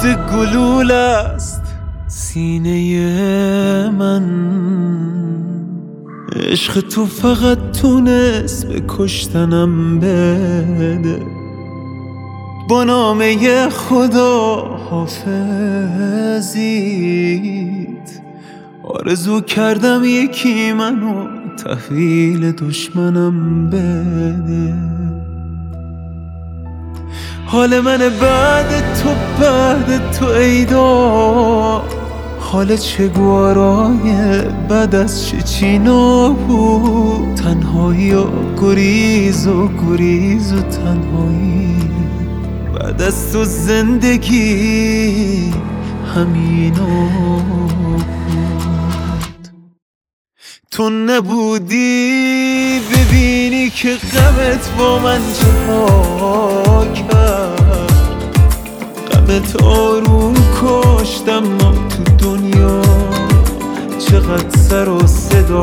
گلوله است سینه من. عشق تو فقط تونست به کشتنم بده. با نامه خدا حافظیت آرزو کردم یکی منو تحویل دشمنم بده. حال من بعد تو ایدا، حال چگوارای بعد از چچینا بود. تنهایی و گریز و تنهایی بعد از تو زندگی همینا بود. تو نبودی ببینی که غمت با من چها کرد. غمت آروم کشتم ما تو دنیا چقدر سر و صدا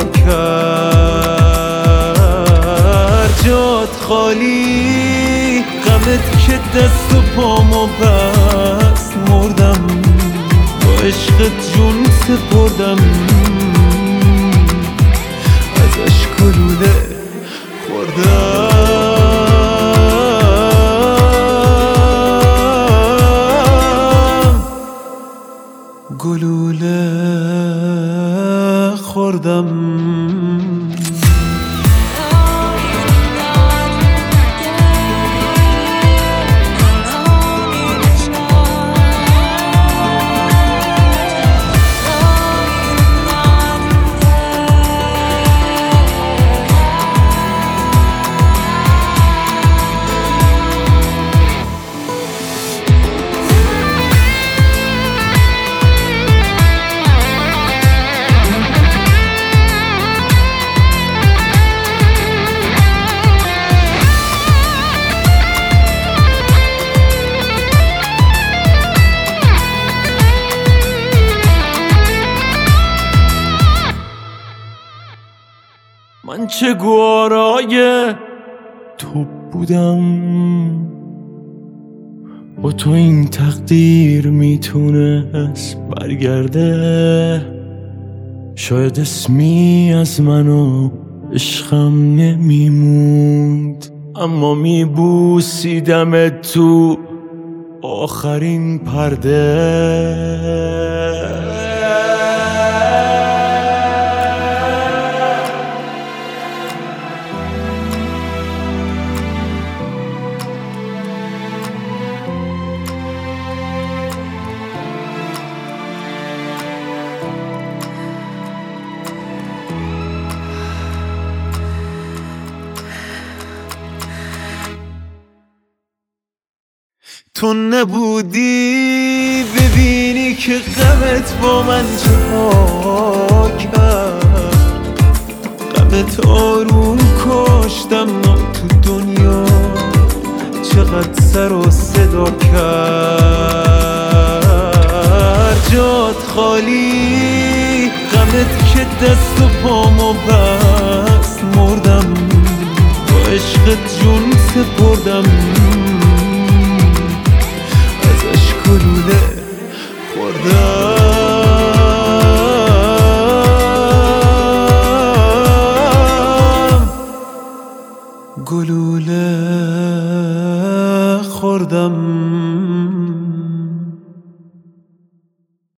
کرد. جات خالی غمت که دست و پامو بست. مردم با عشقت جون سپردم، ازش گلوله خوردم، گلوله خوردم. من چه گوارای تو بودم، با تو این تقدیر میتونست برگرده. شاید اسمی از من و عشقم نمیموند، اما میبوسیدم تو آخرین پرده. تو نبودی ببینی که غمت با من چها کرد. غمت آروم کشتم ما تو دنیا چقدر سر و صدا کرد. جات خالی غمت که دست و پامو بست. مردم با عشقت جون سپردم، گلوله خوردم، گلوله خوردم.